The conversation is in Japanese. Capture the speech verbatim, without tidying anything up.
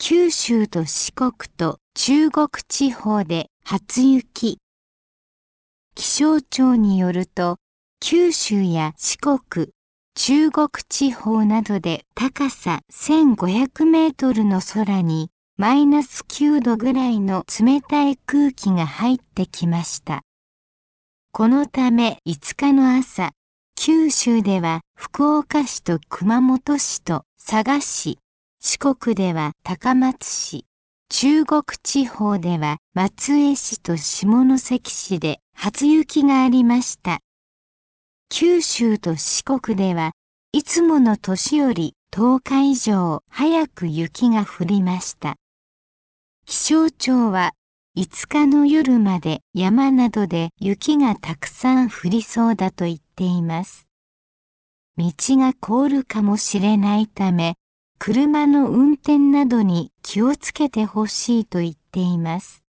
九州と四国と中国地方で初雪。気象庁によると、九州や四国、中国地方などで高させんごひゃくメートルの空にマイナスきゅうどぐらいの冷たい空気が入ってきました。このためいつかの朝、九州では福岡市と熊本市と佐賀市、四国では高松市、中国地方では松江市と下関市で初雪がありました。九州と四国ではいつもの年よりとおか以上早く雪が降りました。気象庁はいつかの夜まで山などで雪がたくさん降りそうだと言っています。道が凍るかもしれないため、車の運転などに気をつけてほしいと言っています。